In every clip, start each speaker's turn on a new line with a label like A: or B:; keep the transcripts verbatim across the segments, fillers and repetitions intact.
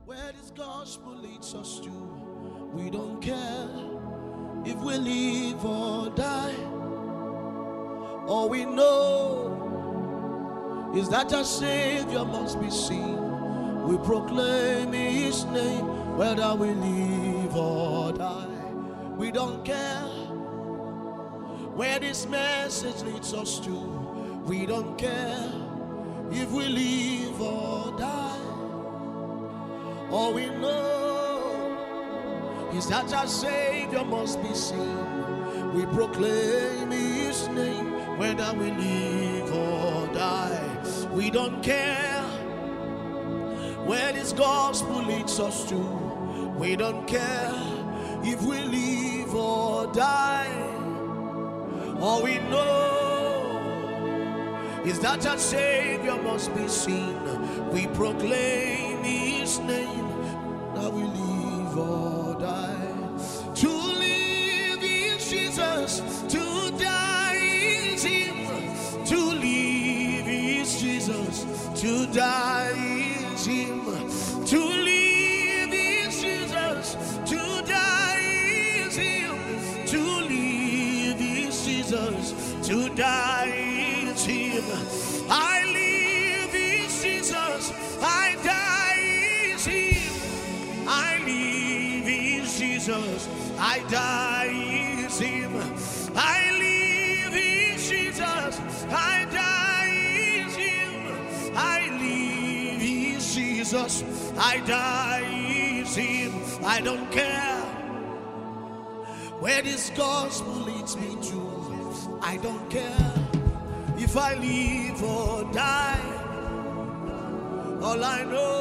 A: Where this gospel leads us to, we don't care if we live or die. All we know is that our Savior must be seen. We proclaim His name, whether we live or die. We don't care where this message leads us to. We don't care if we live or die. All we know is that our Savior must be seen. We proclaim His name, whether we live or die. We don't care where this gospel leads us to. We don't care if we live or die. All we know is that our Savior must be seen. We proclaim His name, that we live or die. To live is Jesus, to die is Him. To live is Jesus, to die is Him. To live is Jesus, to die is Him. To live is Jesus, to die is Him. I live is Jesus, I die is Him. I live is Jesus, I die is Him. I live is Jesus, I die is Him. I live is Jesus, I die is Him. I don't care where this gospel leads me to. I don't care if I live or die. All I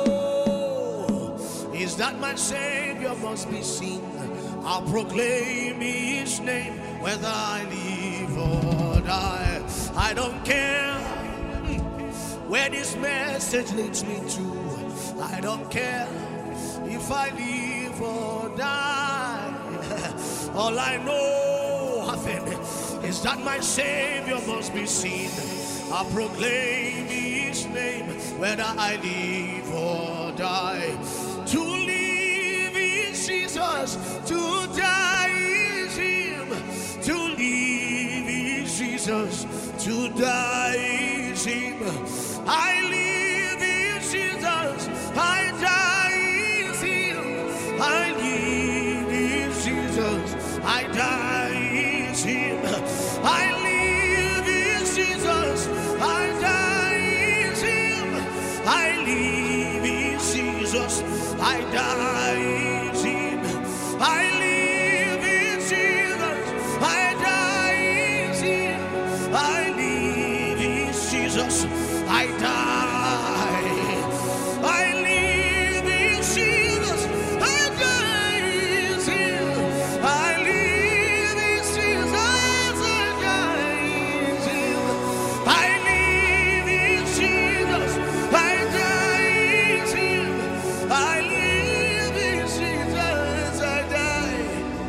A: know is that my Savior must be seen. I'll proclaim His name, whether I live or die. I don't care where this message leads me to. I don't care if I live or die. All I know is that my Savior must be seen. I'll proclaim His name, whether I live or die. To live is Jesus, to die is Him. To live is Jesus, to die is Him. I live is Jesus, I die is Him. I live is Jesus, I die is Him. I live is Jesus, I die is Him. I live is Jesus, I die is Him. I live is Jesus, I die is Him. I live is Jesus, I die. I live is Jesus, I die is Him. I live is Jesus, I die is Him. I live is Jesus, I die is Him. I live is Jesus, I die.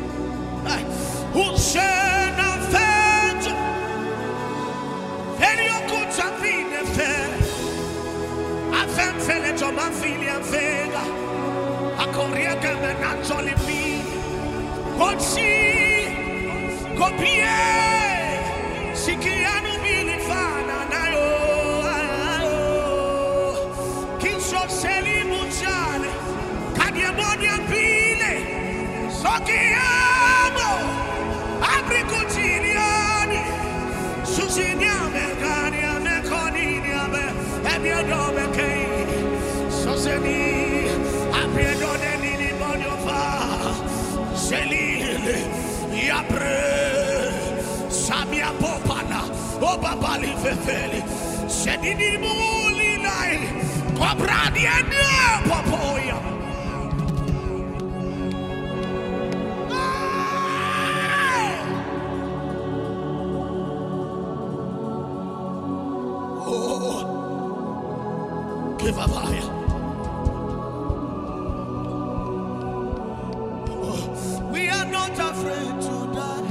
A: Who shall not fetch? And you could have been a fair. I felt felt on my feeling vega. I could recommend actually me. What she copie. She can't be fana nayo. Kinso seli muchale. Kanye body pile. Sokiamo. Abricotiniani. Susiniame gania me coniniame. Ebiadome kei. Soseni. Abiadone nini bonyofa. Selile. Yapre. Samia popana. Obabali fefeli. Sedini muli nai. Kobradi ene popoya. We are not afraid to die.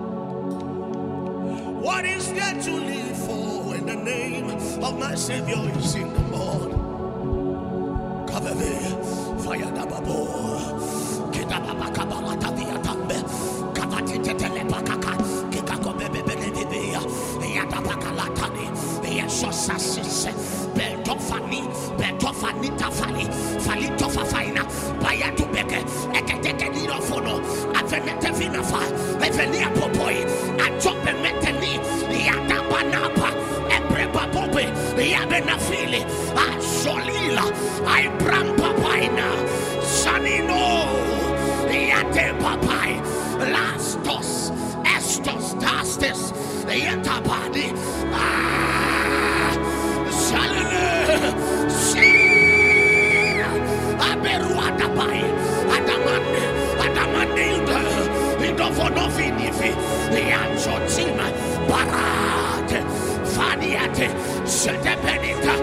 A: What is there to live for when the name of my Savior is in the Lord? fire da babo. Kita baba kabala tabia tambe. Kavati tetele pakaka. Kikako bebe bebe bebe. Yata bakala tani. Yesosa sise. Beltofani. Beltofani tafali. Fali tofafaina. Bayatu beke. Eketeke nino fono. Avenete vinafa. Evenia popoi. Ajope meteni. Yata banapa. Ebreba pope. Yabena fili. Asolila. I bram papaina. Sanino. Yate papai. Lastos. Estos. Tastes. Yata badi. Ah. Salene. See. Aberuada pai. Adamande. Adamande. Idofono finifi. Yanchotima. Barate. Faniate. Sedepenita.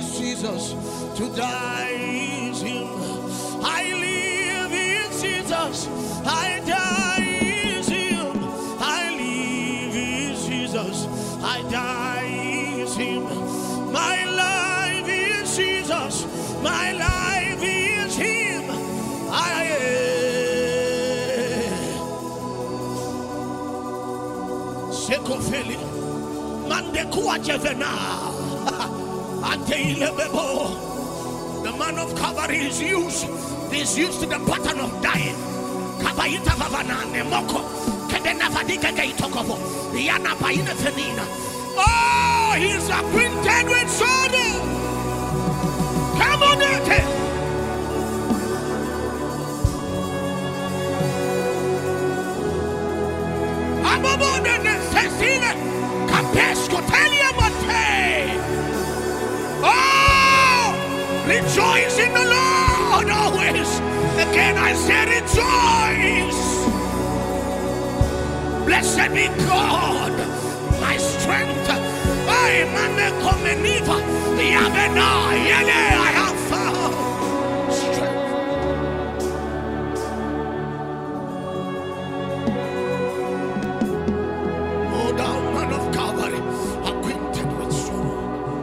B: To die is him. I live in Jesus.
A: Jesus. I die is Him. I live is Jesus. I die is Him. My life is Jesus. My life is Him. I Sekofeli Mande Kuajevena Ante Ilebebo. The man of Calvary is used. Is used to the pattern of dying. Kabayita Vavana Nemoko Kedena Vadika Gaitokovo Yana Paina Fenina. Oh, he's acquainted with sorrow. Come on, Ete. Amabona Cecilia Capesco Telia Mate. Oh, rejoice in the Lord always. Again I say rejoice. Blessed be God, my strength. I man komeniva. Yabena yele I have found strength. Oh, thou man of Calvary, acquainted with sorrow.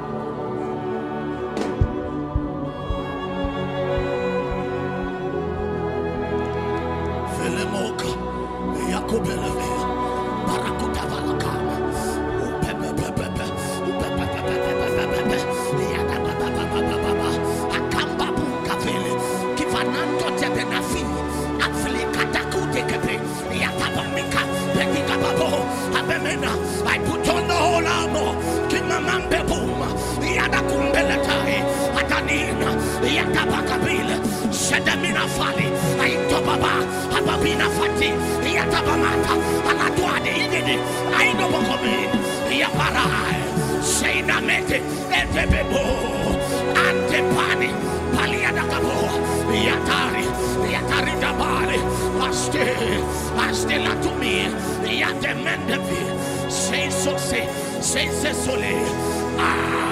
A: Felemoka, Yakubeleve, Barakuta Valakama, Upepepepepe, Upepepepepepepe, Yadabababababa, Akambabu Kavele, Kivananto Tebenafini, Afli Kataku Tekepe, Yatabamika, Petikababo, Abemena. I put on the whole armor, Kimamambe Boom, Yadakumbeletai, Atanina, Yatabakabile, Sedamina Fali, Aitobaba, Ababina Fati, Yatabamata, Anatuade, Idini, Aidobokomin, Yaparai, Seinamete, Etebebo, Antepani, Paliadakabo, Yatari, Yatari Dabari, Aste, Aste Latumi, Yatemendevi, Say so say, say se sole. Ah.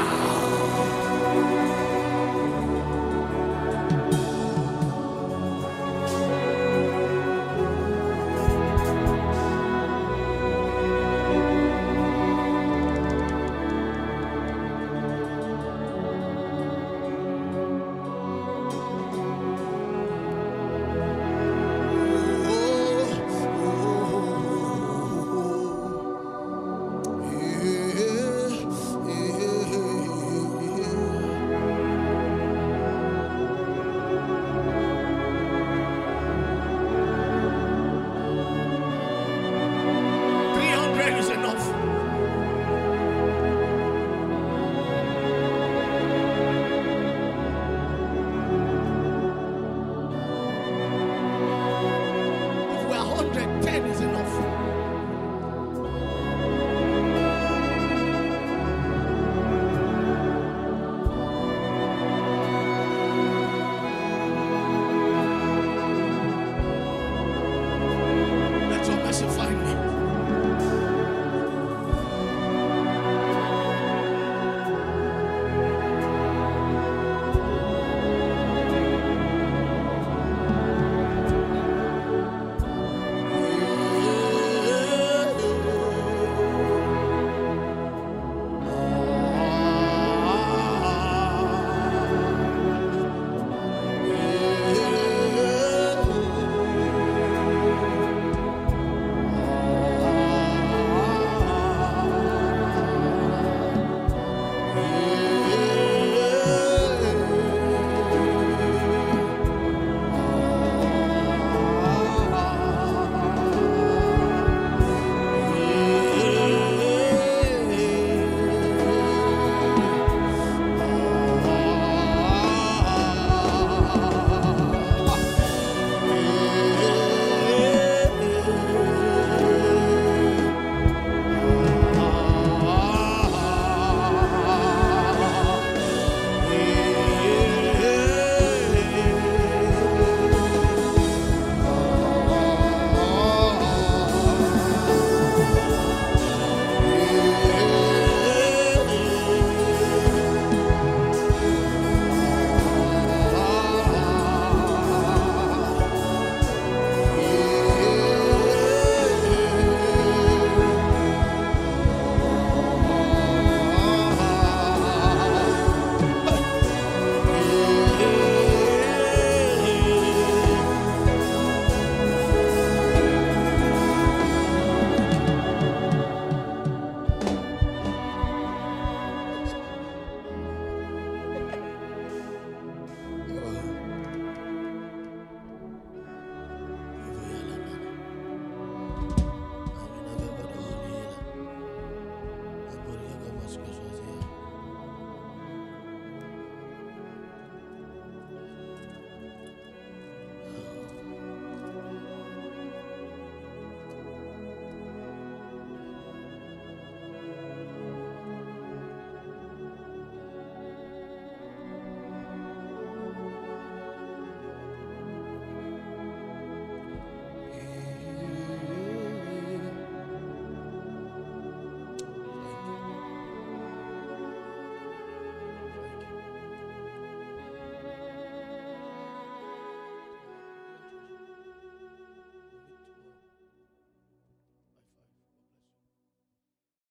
A: Ten is